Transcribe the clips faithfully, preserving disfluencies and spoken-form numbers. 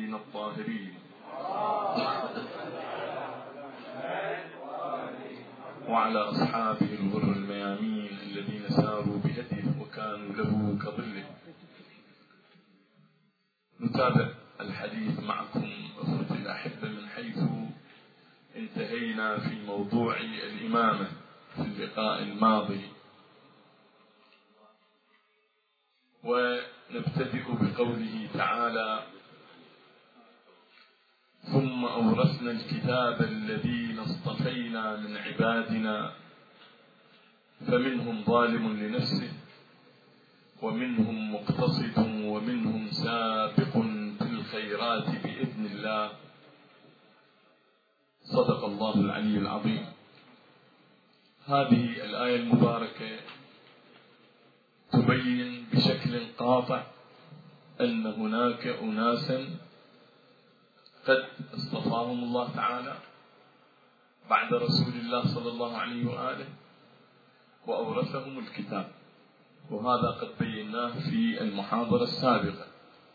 الطيبين الطاهرين وعلى أصحابه الغر الميامين الذين ساروا بهديه وكانوا له كظله. نتابع الحديث معكم أخوتي الأحبة من حيث انتهينا في موضوع الإمامة في اللقاء الماضي، ونبتدئ بقوله تعالى: ثم أورثنا الكتاب الذين اصطفينا من عبادنا فمنهم ظالم لنفسه ومنهم مقتصد ومنهم سابق في الخيرات بإذن الله. صدق الله العلي العظيم. هذه الآية المباركة تبين بشكل قاطع أن هناك أناسا قد اصطفاهم الله تعالى بعد رسول الله صلى الله عليه وآله وأورثهم الكتاب، وهذا قد بيناه في المحاضرة السابقة،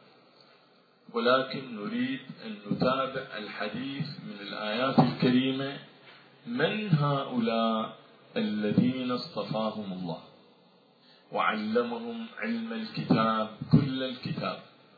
ولكن نريد أن نتابع الحديث من الآيات الكريمة من هؤلاء الذين اصطفاهم الله وعلمهم علم الكتاب كل الكتاب.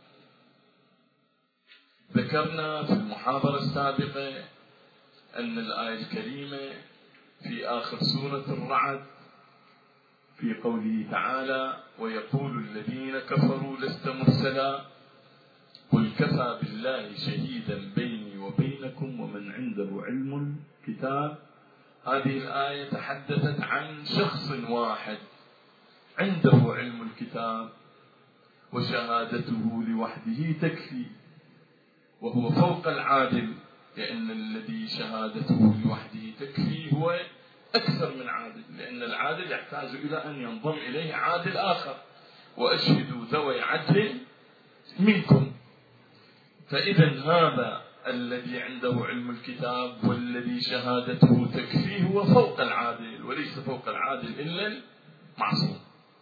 ذكرنا في المحاضرة السابقة أن الآية الكريمة في آخر سورة الرعد في قوله تعالى: ويقول الذين كفروا لست مرسلا قل كفى بالله شهيدا بيني وبينكم ومن عنده علم الكتاب. هذه الآية تحدثت عن شخص واحد عنده علم الكتاب وشهادته لوحده تكفي، وهو فوق العادل، لأن الذي شهادته لوحده تكفي هو أكثر من عادل، لأن العادل يحتاج إلى أن ينضم إليه عادل آخر: وأشهدوا ذوي عدل منكم. فإذا هذا الذي عنده علم الكتاب والذي شهادته تكفيه هو فوق العادل، وليس فوق العادل إلا المعصوم.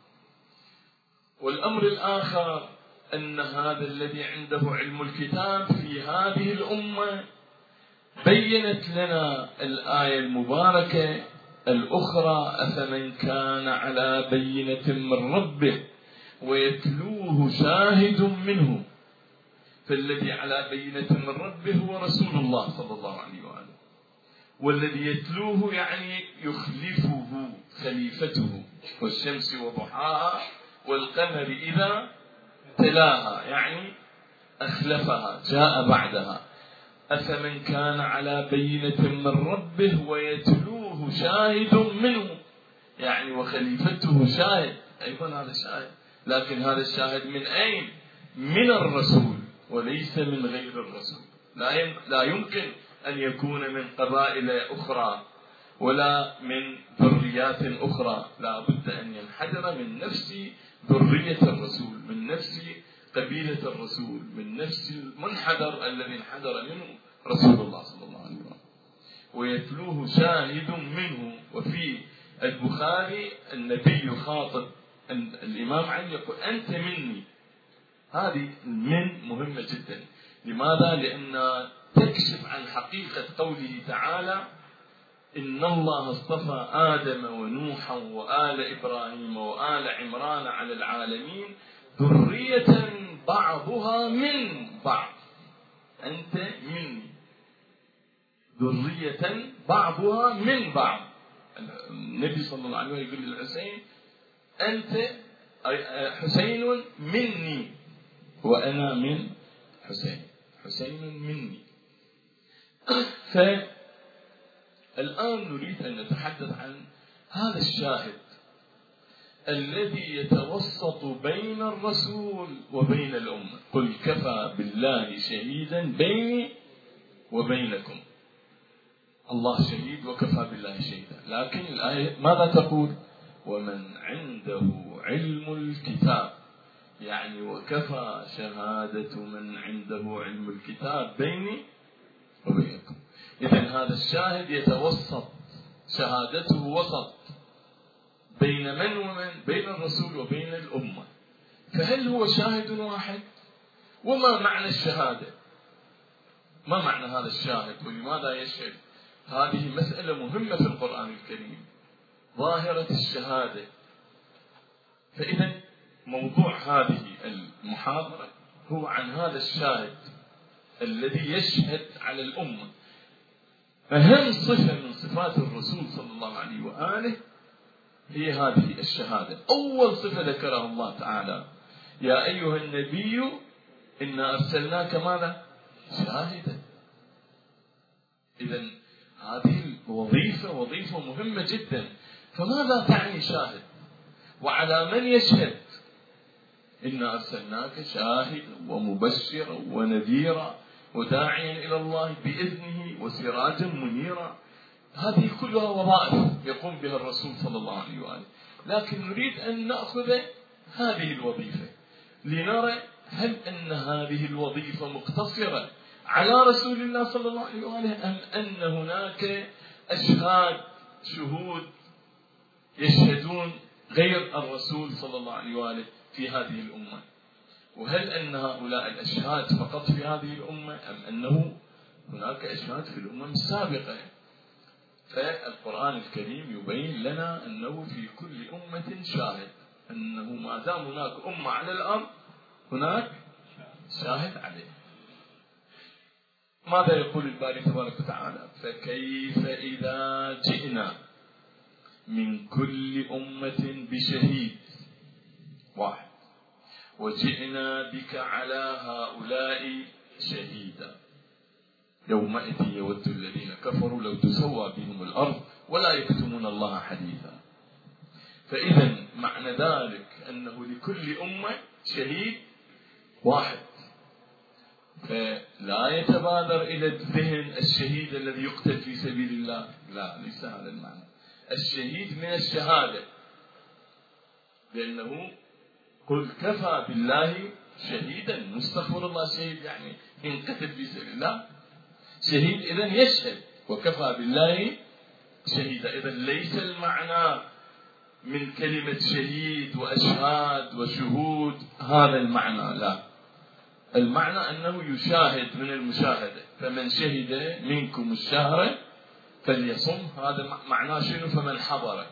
والأمر الآخر أن هذا الذي عنده علم الكتاب في هذه الأمة بينت لنا الآية المباركة الأخرى: أفمن كان على بينة من ربه ويتلوه شاهد منه. فالذي على بينة من ربه هو رسول الله صلى الله عليه وآله، والذي يتلوه يعني يخلفه خليفته، والشمس وضحاها والقمر إذا تلاها يعني أخلفها جاء بعدها. أفمن كان على بينة من ربه ويتلوه شاهد منه يعني وخليفته شاهد، أيضا هذا شاهد، لكن هذا الشاهد من أين؟ من الرسول وليس من غير الرسول. لا يمكن أن يكون من قبائل أخرى ولا من ذريات أخرى، لا بد أن ينحدر من نفس ذرية الرسول، من نفس قبيلة الرسول، من نفس المنحدر الذي انحدر منه رسول الله صلى الله عليه وسلم. ويتلوه شاهد منه. وفي البخاري النبي يخاطب الإمام علي يقول: أنت مني. هذه من مهمة جدا. لماذا؟ لأن تكشف عن حقيقة قوله تعالى: إن الله اصطفى آدم ونوحا وآل إبراهيم وآل عمران على العالمين ذرية بعضها من بعض. أنت مني، ذرية بعضها من بعض. النبي صلى الله عليه وسلم يقول للحسين: أنت حسين مني وأنا من حسين، حسين مني. فالآن نريد أن نتحدث عن هذا الشاهد الذي يتوسط بين الرسول وبين الأمة. قل كفى بالله شهيدا بيني وبينكم. الله شهيد وكفى بالله شهيدا، لكن الآية ماذا تقول؟ ومن عنده علم الكتاب، يعني وكفى شهادة من عنده علم الكتاب بيني وبينكم. إذن هذا الشاهد يتوسط، شهادته وسط بين من ومن؟ بين الرسول وبين الأمة. فهل هو شاهد واحد؟ وما معنى الشهادة؟ ما معنى هذا الشاهد ولماذا يشهد؟ هذه مسألة مهمة في القرآن الكريم، ظاهرة الشهادة. فإذا موضوع هذه المحاضرة هو عن هذا الشاهد الذي يشهد على الأمة. أهم صفة من صفات الرسول صلى الله عليه وآله هي هذه الشهادة. أول صفة ذكرها الله تعالى: يا أيها النبي إنا أرسلناك ماذا؟ شاهدا. إذن هذه الوظيفة وظيفة مهمة جدا. فماذا تعني شاهد؟ وعلى من يشهد؟ إنا أرسلناك شاهدا ومبشرا ونذيرا وداعيا إلى الله بإذنه وسراجا منيرا. هذه كلها وظائف يقوم بها الرسول صلى الله عليه وآله. لكن نريد أن نأخذ هذه الوظيفة لنرى هل أن هذه الوظيفة مقتصرة على رسول الله صلى الله عليه وآله، أم أن هناك أشهاد شهود يشهدون غير الرسول صلى الله عليه وآله في هذه الأمة؟ وهل أن هؤلاء الأشهاد فقط في هذه الأمة، أم أنه هناك أشهاد في الأمم السابقة؟ فالقرآن الكريم يبين لنا أنه في كل أمة شاهد، أنه ما دام هناك أمة على الأرض هناك شاهد عليه. ماذا يقول الباري تبارك وتعالى؟ فكيف إذا جئنا من كل أمة بشهيد واحد وجئنا بك على هؤلاء شهيدا يومئذ يود الذين كفروا لو تسوى بهم الأرض ولا يكتمون الله حديثا. فإذا معنى ذلك أنه لكل أمة شهيد واحد. فلا يتبادر إلى الذهن الشهيد الذي يقتل في سبيل الله، لا، ليس هذا المعنى. الشهيد من الشهادة، لأنه قل كفى بالله شهيدا، مستغفر الله شهيد يعني ينقتل في سبيل الله. شهيد إذن يشهد، وكفى بالله شهيدا. إذن ليس المعنى من كلمة شهيد وأشهاد وشهود هذا المعنى، لا. المعنى أنه يشاهد من المشاهدة. فمن شهد منكم الشهر فليصم، هذا معناه شنو؟ فمن حضر،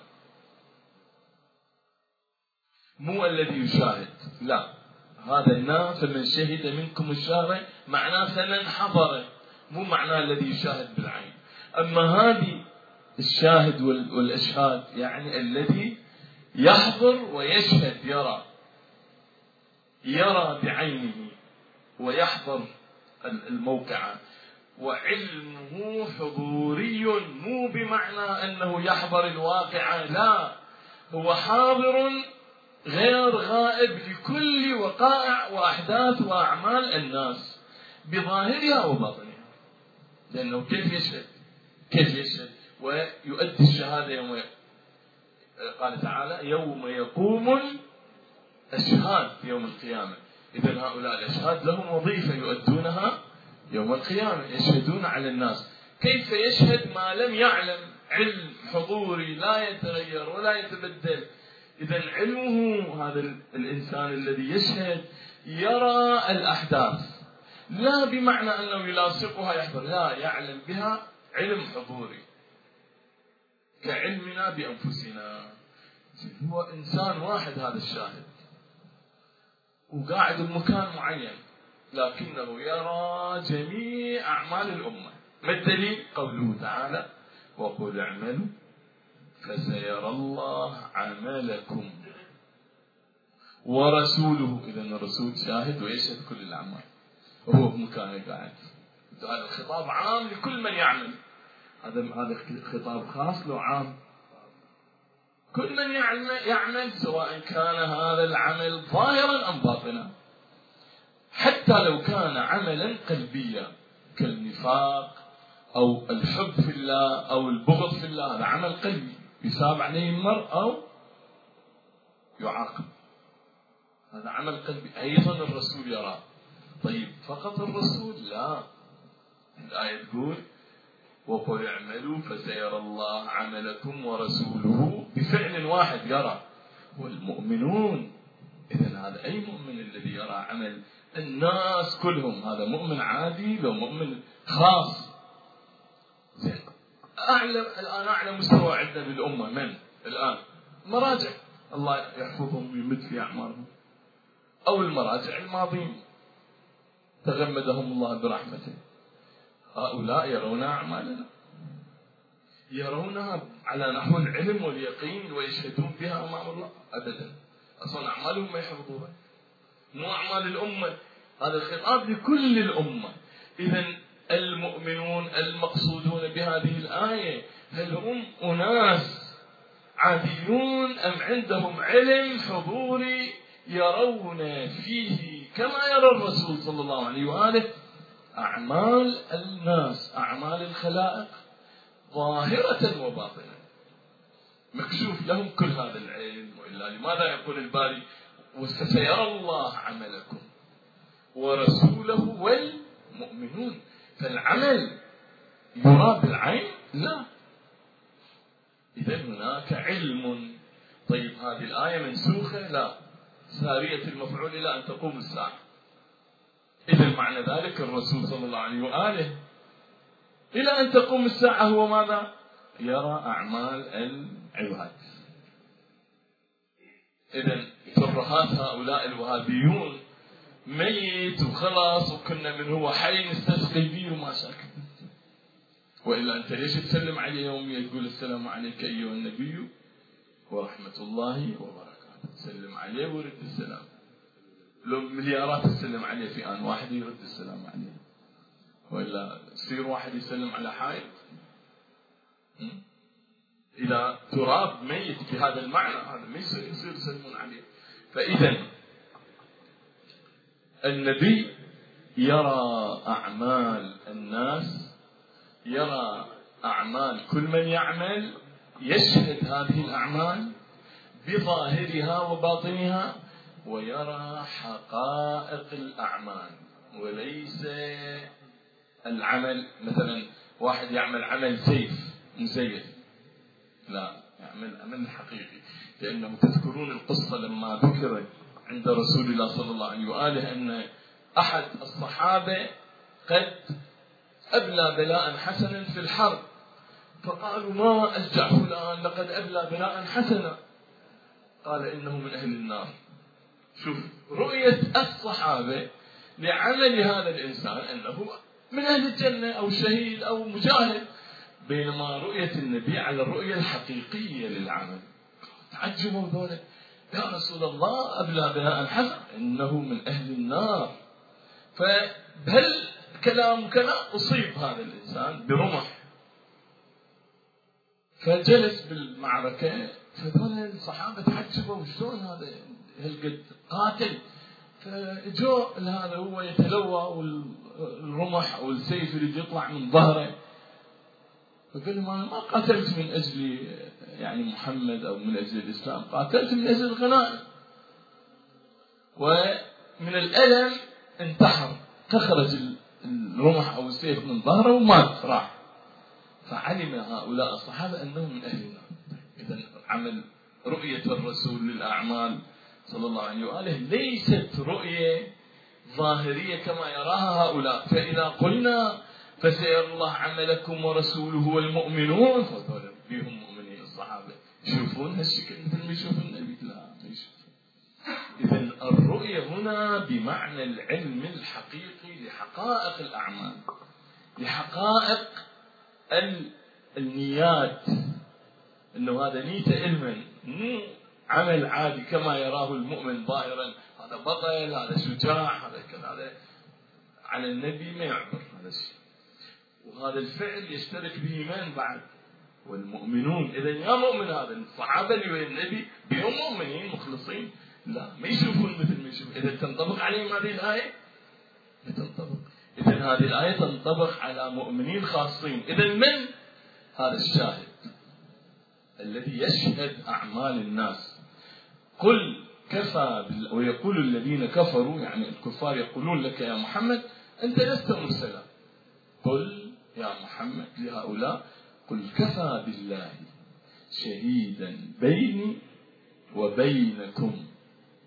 مو الذي يشاهد، لا. هذا النا فمن شهد منكم الشهر معناه فمن حضر، مو معناه الذي يشاهد بالعين. أما هذه الشاهد والأشهاد يعني الذي يحضر ويشهد، يرى يرى بعينه ويحضر الموقع، وعلمه حضوري، مو بمعنى أنه يحضر الواقع، لا، هو حاضر غير غائب لكل وقائع وأحداث وأعمال الناس بظاهرها وباطنها. لأنه كيف يشهد؟ كيف يشهد ويؤدي الشهادة يوم قال تعالى يوم يقوم الأشهاد يوم القيامة. إذن هؤلاء الأشهاد لهم وظيفة يؤدونها يوم القيامة، يشهدون على الناس. كيف يشهد ما لم يعلم؟ علم حضوري لا يتغير ولا يتبدل. إذن علمه، هذا الإنسان الذي يشهد يرى الأحداث، لا بمعنى أنه يلاصقها يحضر، لا، يعلم بها علم حضوري كعلمنا بأنفسنا. هو إنسان واحد هذا الشاهد، وقاعد بمكان معين، لكنه يرى جميع أعمال الأمة. ما الدليل؟ قوله تعالى وقل اعملوا فسيرى الله عملكم ورسوله. إذن الرسول شاهد ويشهد كل الأعمال وهو بمكانه قاعد. هذا الخطاب عام لكل من يعمل، هذا هذا خطاب خاص له عام. كل من يعمل سواء كان هذا العمل ظاهرا أم باطنا، حتى لو كان عملا قلبيا كالنفاق أو الحب في الله أو البغض في الله، هذا عمل قلبي يثاب عليه المرء أو يعاقب، هذا عمل قلبي أيضا الرسول يراه. طيب فقط الرسول؟ لا، الآية تقول وقل اعملوا فسيرى الله عملكم ورسوله، بفعل واحد يرى، والمؤمنون. إذن هذا أي مؤمن الذي يرى عمل الناس كلهم، هذا مؤمن عادي لو مؤمن خاص. أعلى الآن أعلى مستوى عندنا بالأمة من الآن؟ مراجع الله يحفظهم ويمد في أعمارهم، أو المراجع الماضين تغمدهم الله برحمته. هؤلاء يرون أعمالنا، يرونها على نحو العلم واليقين ويشهدون بها أمام الله. أبدا، أصلا أعمالهم ما يحفظوها، مو أعمال الأمة. هذا الخطاب لكل الأمة. إذن المؤمنون المقصودون بهذه الآية هل هم أناس عاديون أم عندهم علم حضوري يرون فيه كما يرى الرسول صلى الله عليه وآله أعمال الناس، أعمال الخلائق ظاهرة وباطنة، مكشوف لهم كل هذا العلم. وإلا لماذا يقول الباري وسيرى الله عملكم ورسوله والمؤمنون؟ فالعمل يرى بالعين؟ لا. إذا هناك علم. طيب هذه الآية منسوخة؟ لا، سارية المفعول إلى أن تقوم الساعة. إذا معنى ذلك الرسول صلى الله عليه وآله إلى أن تقوم الساعة هو ماذا؟ يرى أعمال العباد. إذا ترهات هؤلاء الوهابيون ميت وخلاص وكنا من هو حي نستسقي به وما ساكت. وإلا أنت ليش تسلم عليه يوميا تقول السلام عليك أيها النبي ورحمة الله وبركاته، تسلم عليه ورد السلام. لو مليارات تسلم عليه في آن واحد يرد السلام عليه. وإلا يصير واحد يسلم على حائط إذا تراب ميت بهذا المعنى، هذا ما يصير يصير يسلمون عليه. فإذا النبي يرى أعمال الناس، يرى أعمال كل من يعمل، يشهد هذه الأعمال بظاهرها وباطنها، ويرى حقائق الأعمال وليس العمل. مثلا واحد يعمل عمل سيف مزيف، لا، يعمل عمل حقيقي. لأنه تذكرون القصة لما ذكرت عند رسول الله صلى الله عليه وآله أن أحد الصحابة قد أبلى بلاء حسنا في الحرب، فقالوا ما أشجع فلان لقد أبلى بلاء حسنا، قال إنه من أهل النار. شوف رؤية الصحابة لعمل هذا الإنسان أنه من أهل الجنة أو شهيد أو مجاهد، بينما رؤية النبي على الرؤية الحقيقية للعمل. تعجبوا ذولا، يا رسول الله أبلى بلاء حسن إنه من أهل النار. فهل كلام كلام أصيب هذا الإنسان برمح، فجلس بالمعركة، فذولا الصحابة تعجبوا شلون هذا هالقد قاتل. فجو هذا هو يتلوى والرمح والسيف اللي يطلع من ظهره، فقال لهم أنا ما قاتلت من أجل يعني محمد أو من أجل الإسلام، قاتلت من أجل الغنائم. ومن الألم انتحر، تخرج الرمح أو السيف من ظهره ومات راح. فعلم هؤلاء الصحابة أنه من أهل النار. إذن عمل رؤية الرسول للأعمال صلى الله عليه وآله ليست رؤية ظاهرية كما يراها هؤلاء. فإذا قلنا فسيرى الله عملكم ورسوله والمؤمنون، فهذول بهم مؤمنين الصحابة يشوفون هالشكل مثل ما يشوف النبي؟ لا، ما يشوفون. إذن الرؤية هنا بمعنى العلم الحقيقي لحقائق الأعمال، لحقائق النيات، إنه هذا نيته علما، مو عمل عادي كما يراه المؤمن ظاهرا، هذا بطل، هذا شجاع، هذا كذا. هذا على النبي ما يعبر هذا الشيء. وهذا الفعل يشترك به من بعد؟ والمؤمنون. إذا يا مؤمن، هذا الصحابة اللي ويا النبي بهم مؤمنين مخلصين، لا ما يشوفون مثل ما يشوفون. إذا تنطبق عليهم هذه الآية لا تنطبق. إذا هذه الآية تنطبق على مؤمنين خاصين. إذا من هذا الشاهد الذي يشهد أعمال الناس؟ قل كفى بال... ويقول الذين كفروا، يعني الكفار يقولون لك يا محمد أنت لست مرسلا. قل يا محمد لهؤلاء قل كفى بالله شهيدا بيني وبينكم،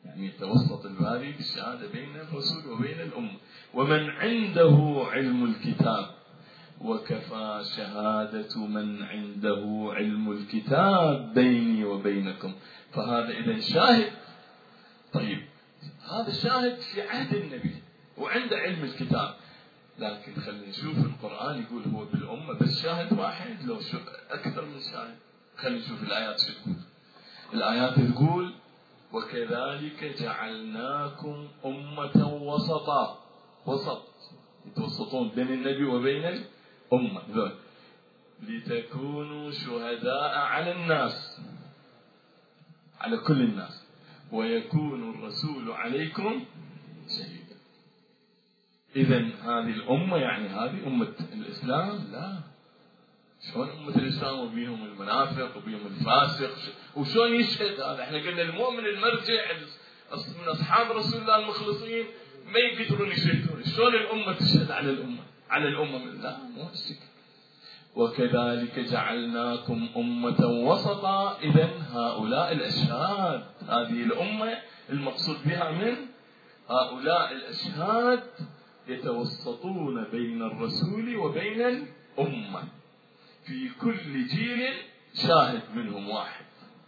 يعني يتوسط الباري بالشهادة بين الرسول وبين الأمة. ومن عنده علم الكتاب، وكفى شهادة من عنده علم الكتاب بيني وبينكم. فهذا إذن شاهد. طيب هذا الشاهد في عهد النبي وعنده علم الكتاب، لكن خلينا نشوف القرآن يقول هو بالأمة بس شاهد واحد، لو شو أكثر من شاهد. خلينا نشوف الآيات شو تقول. الآيات تقول وكذلك جعلناكم أمة وسطا، وسط يتوسطون بين النبي وبين الأمة ذول، لتكونوا شهداء على الناس، على كل الناس، ويكون الرسول عليكم شهيدا. إذن هذه الأمة يعني هذه أمة الإسلام؟ لا. شلون أمة الإسلام وبيهم المنافق وبيهم الفاسق؟ وشلون يشهد هذا؟ احنا قلنا المؤمن المرجع من أصحاب رسول الله المخلصين ما يقدرون يشهدون. شلون الأمة تشهد على الأمة؟ على الأمة من لا مو هالشكل. وكذلك جعلناكم أمة وسطا. إذن هؤلاء الأشهاد، هذه الأمة المقصود بها من هؤلاء الأشهاد يتوسطون بين الرسول وبين الأمة، في كل جيل شاهد منهم واحد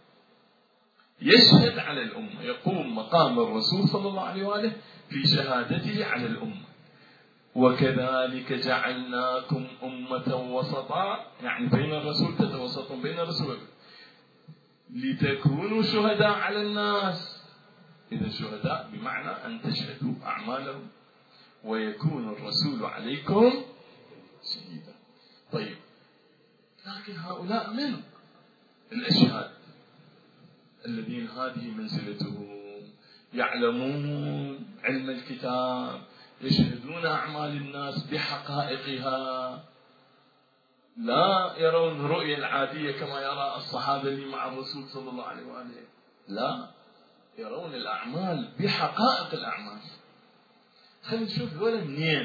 يشهد على الأمة، يقوم مقام الرسول صلى الله عليه وآله في شهادته على الأمة. وكذلك جعلناكم أمة وسطا، يعني بين الرسول تتوسطون بين الرسول لتكونوا شهداء على الناس. إذا شهداء بمعنى أن تشهدوا أعمالهم، ويكون الرسول عليكم شهيدا. طيب لكن هؤلاء من الأشهاد الذين هذه منزلتهم، يعلمون علم الكتاب، يشهدون أعمال الناس بحقائقها، لا يرون الرؤية العادية كما يرى الصحابة اللي مع الرسول صلى الله عليه وآله، لا يرون الأعمال بحقائق الأعمال. خلينا نشوف ذولا منين،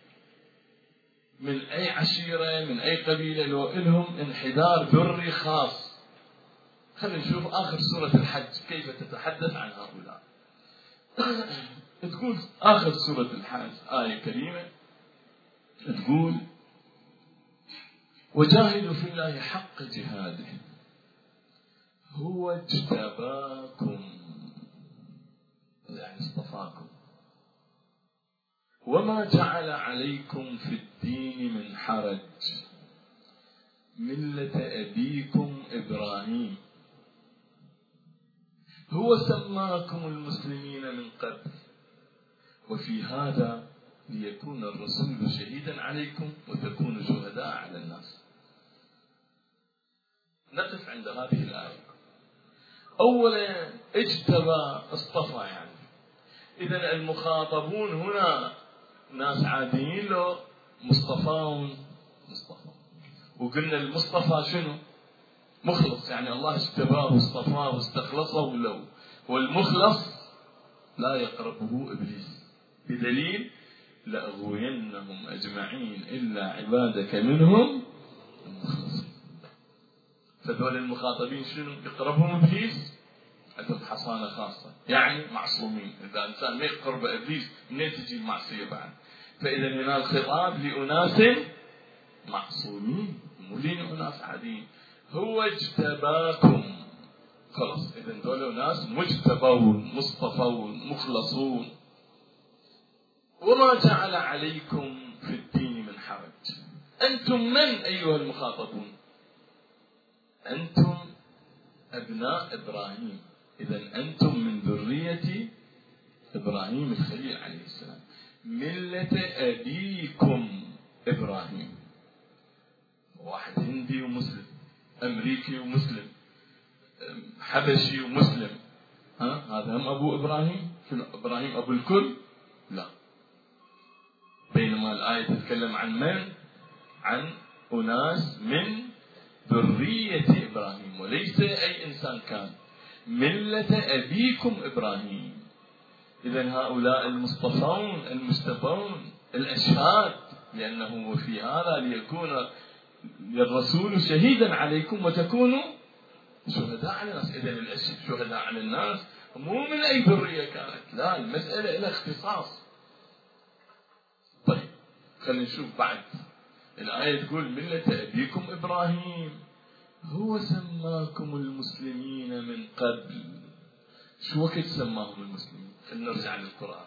من أي عشيرة، من أي قبيلة، لو إلهم انحدار ذري خاص. خلينا نشوف آخر سورة الحج كيف تتحدث عن هؤلاء. تقول آخر سورة الحج آية كريمة تقول وجاهدوا في الله حق جهاده هو اجتباكم، يعني اصطفاكم، وما جعل عليكم في الدين من حرج، ملة أبيكم إبراهيم هو سماكم المسلمين من قبل وفي هذا ليكون الرسول شهيدا عليكم وتكونوا شهداء على الناس. نقف عند هذه الآية. أولا اجتبى، اصطفى، يعني إذا المخاطبون هنا ناس عاديين لو مصطفاون مصطفى. وقلنا المصطفى شنو؟ مخلص، يعني الله اجتباه واصطفاه واستخلصه له، والمخلص لا يقربه إبليس، بدليل لأغوينهم أجمعين إلا عبادك منهم المخلصين. فدول المخاطبين شنو؟ يقربهم إبليس عندهم حصانة خاصة، يعني معصومين. إذا إنسان ما يقرب إبليس منين تجي المعصية بعد؟ فإذا هنا الخطاب لأناس معصومين مو لأناس عاديين. هو اجتباكم، خلص إذا دول ناس مجتبون مصطفون مخلصون. وما جعل عليكم في الدين من حرج. أنتم من أيها المخاطبون؟ أنتم أبناء إبراهيم، إذا أنتم من ذرية إبراهيم الخليل عليه السلام، ملة أبيكم إبراهيم. واحد هندي ومسلم، أمريكي ومسلم، حبشي ومسلم، ها هذا هم أبو إبراهيم؟ شنو إبراهيم أبو الكل؟ لا. بينما الآية تتكلم عن من؟ عن أناس من ذرية إبراهيم، وليس أي إنسان كان، ملة أبيكم إبراهيم. إذن هؤلاء المصطفون المجتبون الأشهاد، لأنه في هذا ليكون الرسول شهيدا عليكم وتكونوا شهداء على الناس. إذن الشهداء على الناس مو من أي ذرية كانت، لا، المسألة لها اختصاص. طيب خلينا نشوف بعد الآية تقول ملة أبيكم إبراهيم هو سماكم المسلمين من قبل. شو وقت سماهم المسلمين؟ خلينا نرجع للقرآن.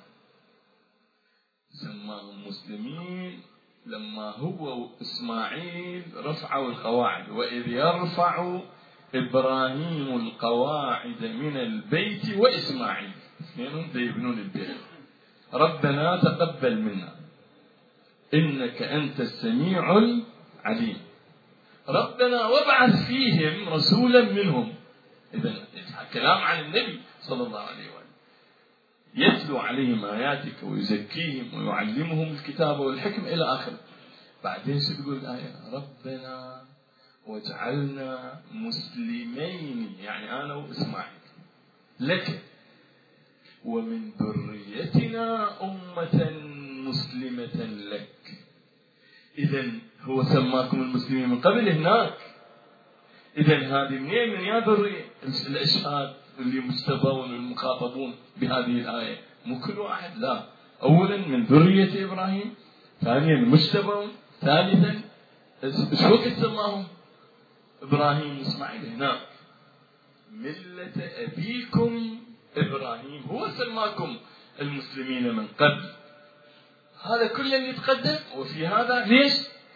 سماهم مسلمين لما هو وإسماعيل رفعوا القواعد، وإذ يرفع إبراهيم القواعد من البيت وإسماعيل، اثنينهم يبنون البيت. ربنا تقبل منا إنك أنت السميع العليم. ربنا وابعث فيهم رسولا منهم. إذن كلام عن النبي صلى الله عليه وسلم، يتلو عليهم آياتك ويزكيهم ويعلمهم الكتاب والحكم إلى آخره. بعدين شو تقول الآية؟ ربنا واجعلنا مسلمين، يعني أنا وإسماعيل لك، ومن ذريتنا أمة مسلمة لك. إذن هو سماكم المسلمين من قبل هناك. إذن هذه منين؟ من يا ذرية الأشهاد اللي مستبون والمخاطبون بهذه الآية، مو كل واحد، لا، أولا من ذرية إبراهيم، ثانيا مجتبون، ثالثا شو وقت سماهم إبراهيم وإسماعيل هناك؟ ملة أبيكم إبراهيم هو سماكم المسلمين من قبل. هذا كله يتقدم. وفي هذا ليش؟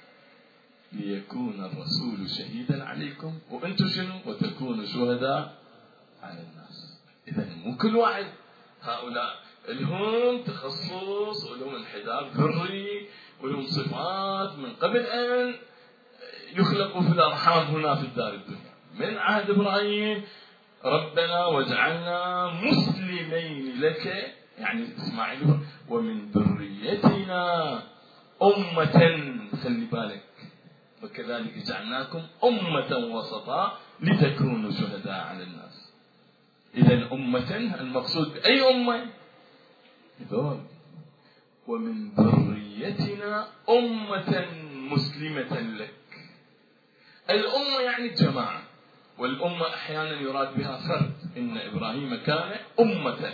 ليكون الرسول شهيدا عليكم وأنتم شنو؟ وتكونوا شهداء على الناس. إذا مو كل واحد، هؤلاء لهم تخصص ولهم انحدار ذري ولهم صفات من قبل أن يخلقوا في الأرحام هنا في الدار الدنيا. من عهد إبراهيم ربنا واجعلنا مسلمين لك، يعني إسماعيل، ومن ذريتنا أمة، خلي بالك، وكذلك جعلناكم أمة وسطا لتكونوا شهداء على الناس. إذن أمة المقصود بأي أمة؟ ذول. ومن ذريتنا أمة مسلمة لك. الأمة يعني الجماعة، والأمة أحيانا يراد بها فرد. إن إبراهيم كان أمة.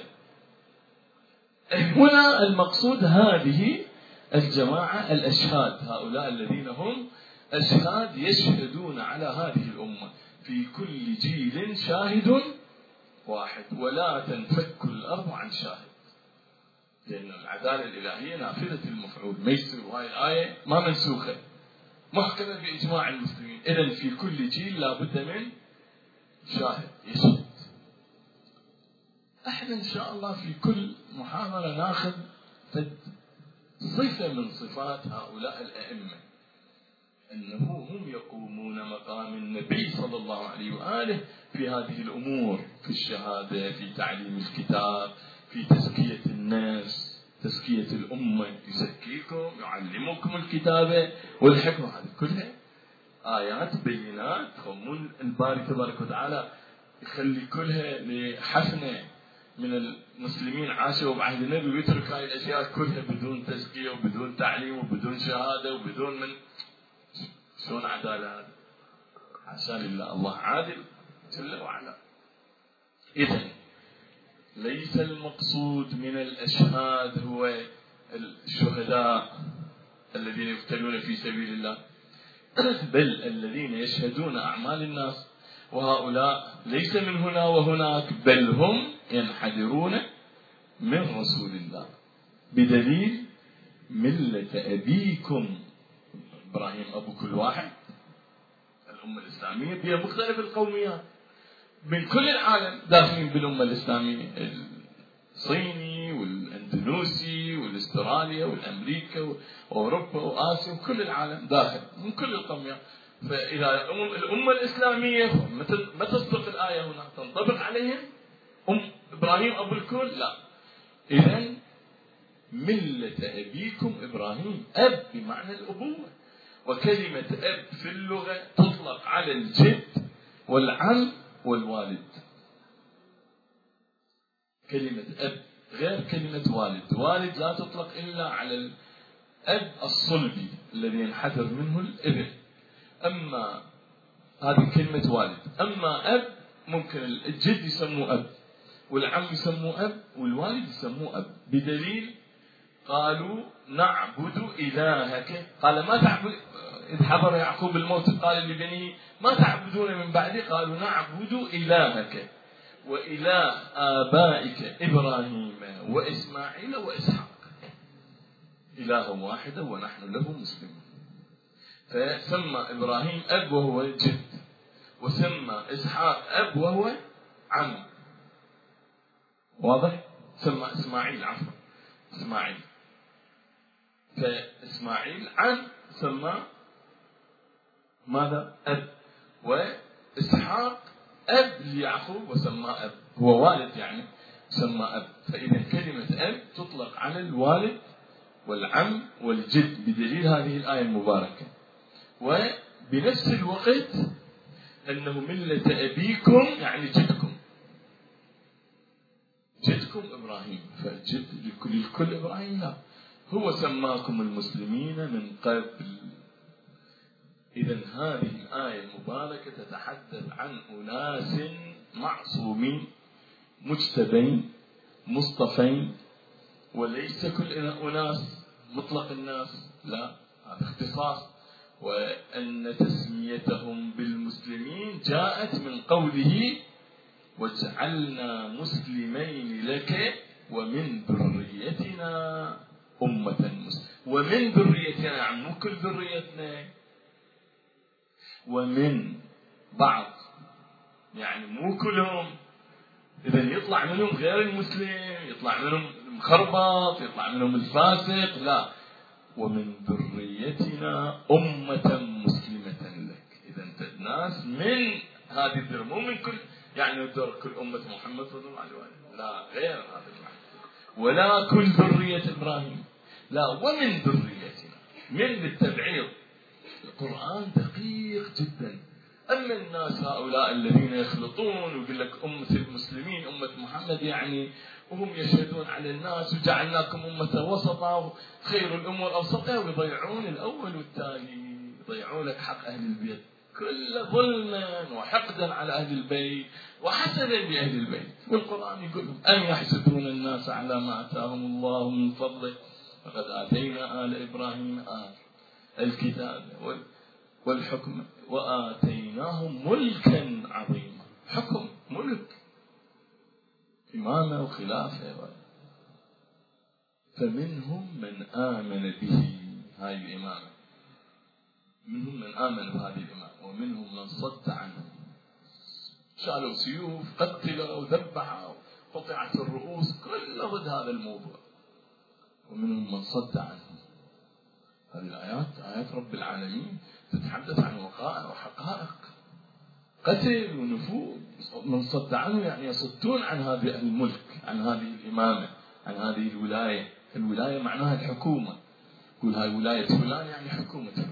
هنا المقصود هذه الجماعة الأشهاد، هؤلاء الذين هم أشهاد يشهدون على هذه الأمة. في كل جيل شاهد واحد ولا تنفك الأرض عن شاهد، لأن العدالة الإلهية نافذة المفعول، ما يصير هاي الآية ما منسوخة، محكمة بإجماع المسلمين. إذن في كل جيل لا بد من شاهد يشهد. احنا إن شاء الله في كل محاضرة ناخذ صفة من صفات هؤلاء الأئمة، أنه هم يقومون مقام النبي صلى الله عليه وآله في هذه الأمور، في الشهادة، في تعليم الكتاب، في تزكية الناس، تزكية الأمة، يزكيكم، يعلمكم الكتابة والحكمة. هذه كلها آيات بينات، هم الباري تبارك وتعالى يخلي كلها لحفنة من المسلمين عاشوا بعهد النبي ويترك هاي الأشياء كلها بدون تزكية وبدون تعليم وبدون شهادة وبدون من. شلون عدالة هذا؟ حاشا لله، الله عادل جل وعلا. إذن ليس المقصود من الأشهاد هو الشهداء الذين يقتلون في سبيل الله، بل الذين يشهدون أعمال الناس، وهؤلاء ليس من هنا وهناك، بل هم ينحدرون من رسول الله، بدليل ملة أبيكم إبراهيم أبو كل واحد. الأمة الإسلامية بها مختلف القوميات من كل العالم داخلين بالأمة الإسلامية، الصيني والأندونيسي والأستراليا والأمريكا وأوروبا وآسيا وكل العالم داخل من كل القوميات. فإذا الأمة الإسلامية ما تصدق الآية هنا تنطبق عليهم أم إبراهيم أبو الكل؟ لا. إذن ملة أبيكم إبراهيم، أب بمعنى الأبوة، وكلمة أب في اللغة تطلق على الجد والعم والوالد. كلمة أب غير كلمة والد. والد لا تطلق إلا على الأب الصلبي الذي ينحدر منه الابن، أما هذه كلمة والد. أما أب ممكن الجد يسموه أب، والعم يسموه أب والوالد يسموه أب، بدليل قالوا نعبد إلهك. قال ما تعبد، إذ حضر يعقوب الموت قال لبنيه ما تعبدون من بعدي؟ قالوا نعبد إلهك وإله آبائك إبراهيم وإسماعيل وإسحاق، إله واحد ونحن له مسلمون. فسمى إبراهيم أب وهو جد، وسمى إسحاق أب وهو عم، واضح؟ سمى إسماعيل عفوا إسماعيل، فإسماعيل عم سمى ماذا؟ أب. وإسحاق أب ليعقوب وسمى أب، هو والد يعني سمى أب. فإذا كلمة أب تطلق على الوالد والعم والجد بدليل هذه الآية المباركة. وبنفس الوقت أنه ملة أبيكم يعني جدكم، جدكم إبراهيم، فجد لكل الكل إبراهيم لا، هو سماكم المسلمين من قبل. إذن هذه الآية المباركة تتحدث عن أناس معصومين مجتبين مصطفين، وليس كل أناس مطلق الناس، لا، هذا اختصاص. وأن تسميتهم بالمسلمين جاءت من قوله واجعلنا مسلمين لك ومن ذريتنا أمة مسلمة. ومن ذريتنا يعني مو كل ذريتنا، ومن بعض يعني مو كلهم. إذن يطلع منهم غير المسلم، يطلع منهم المخربط، يطلع منهم الفاسق، لا، ومن ذريتنا أمة مسلمة لك. إذن ناس من هذه الذرية، مو من كل يعني كل أمة محمد صلى الله عليه وسلم، لا، غير هذا المعنى. ولا كل ذرية إبراهيم، لا، ومن ذريتنا، من للتبعيض. القرآن دقيق جدا. أما الناس هؤلاء الذين يخلطون ويقول لك أمة المسلمين أمة محمد يعني، وهم يشهدون على الناس وجعلناكم أمة وسطا خير الأمور أوسطها، ويضيعون الأول والثاني، يضيعون لك حق أهل البيت، كل ظلما وحقدا على أهل البيت وحسدا بأهل البيت. والقرآن يقول أم يحسدون الناس على ما آتاهم الله من فضله فقد آتينا آل إبراهيم آل الكتاب والحكم وآتيناهم ملكا عظيما. حكم، ملك، إمامة وخلافة. فمنهم من آمن به، هاي الإمامة، منهم من آمن بهذه الإمامة، ومنهم من صد عنه، شالوا سيوف، قتلوا ذبحوا، قطعت الرؤوس، كل ضد هذا الموضوع. ومنهم من صد عنه. هذه الآيات آيات رب العالمين تتحدث عن وقائع وحقائق، قتل ونفوذ. من صد عنه يعني يصدون عن هذا الملك، عن هذه الإمامة، عن هذه الولاية. الولاية معناها الحكومة، يقول هاي ولاية فلان يعني حكومة فلان،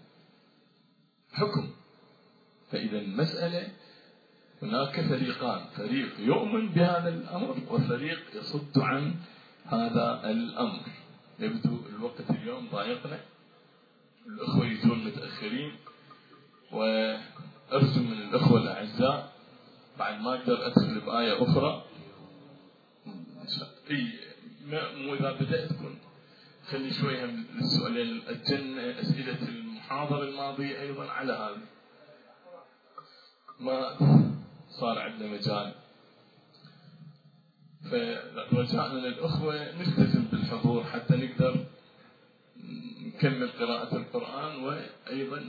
حكم. فإذا المسألة هناك فريقان، فريق يؤمن بهذا الأمر وفريق يصد عن هذا الأمر. يبدو الوقت اليوم ضايقنا، الأخوة يجون متأخرين، وأرجو من الأخوة الأعزاء بعد ما أقدر أدخل بآية أخرى. إي مو إذا بدأت كنت خلي شوية من السؤالين، الجنة أسئلة المحاضرة الماضية أيضا على هذا، ما صار عندنا مجال. فرجاء من الأخوة نلتزم بالحضور حتى نقدر نكمل قراءة القرآن، وأيضا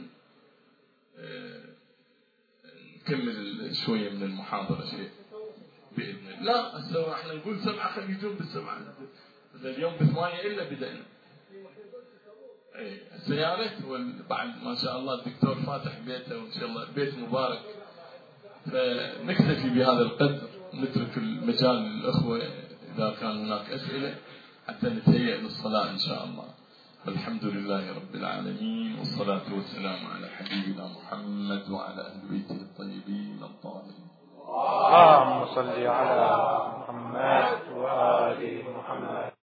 نكمل شوية من المحاضرة شيء بإذن الله. لا هسه احنا نقول سبعة، خلي يجون بالسبعة، اليوم بثمانية إلا بدأنا. اي سيارة، وبعد ما شاء الله الدكتور فاتح بيته وإن شاء الله بيت مبارك، فنكتفي بهذا القدر، نترك المجال للأخوة إذا كان هناك أسئلة حتى نتهيأ للصلاة إن شاء الله. والحمد لله رب العالمين، والصلاة والسلام على حبيبنا محمد وعلى أهل بيته الطيبين الطاهرين. اللهم صل على محمد وآل محمد.